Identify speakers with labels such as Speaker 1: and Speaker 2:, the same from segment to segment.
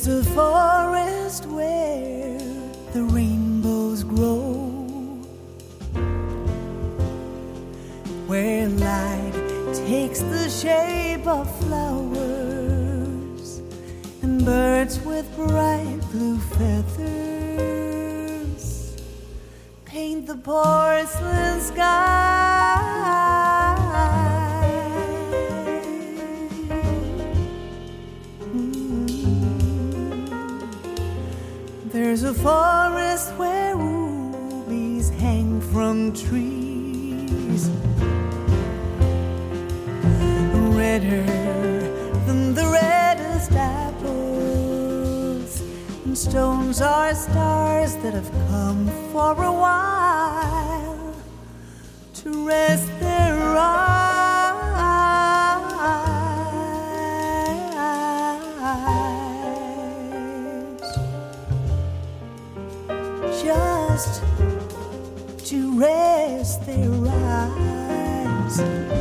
Speaker 1: There's a forest where the rainbows grow, where light takes the shape of flowers, and birds with bright blue feathers paint the porcelain sky. There's a forest where rubies hang from trees, redder than the reddest apples, and stones are stars that have come for a while to rest their eyes. Just to rest their eyes.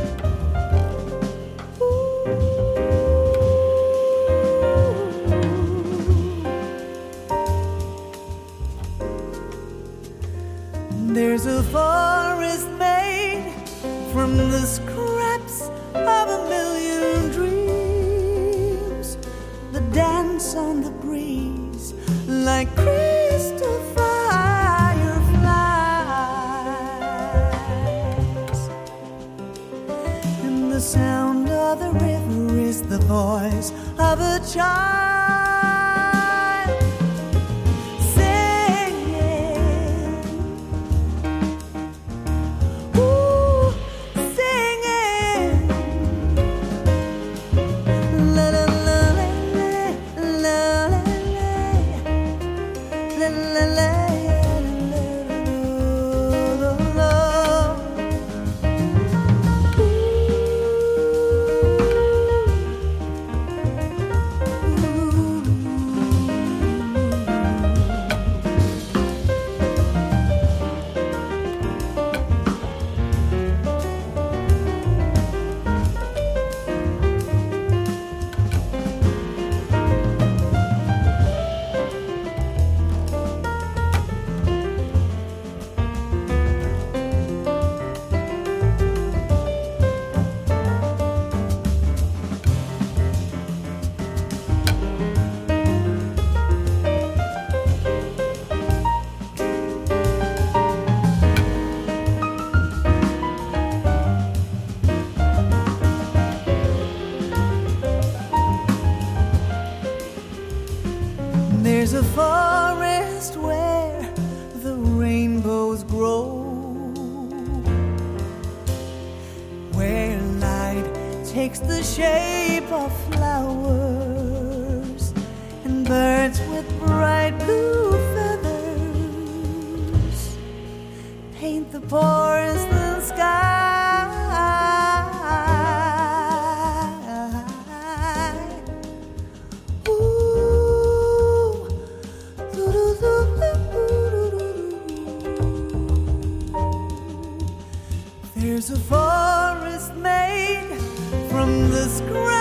Speaker 1: There's a forest made from the scraps of a million dreams that dance on the breeze like crystal fireflies. And the sound of the river is the voice of a child. There's a forest where the rainbows grow, where light takes the shape of flowers, and birds with bright blue feathers paint the porcelain sky. There's a forest made from the scrap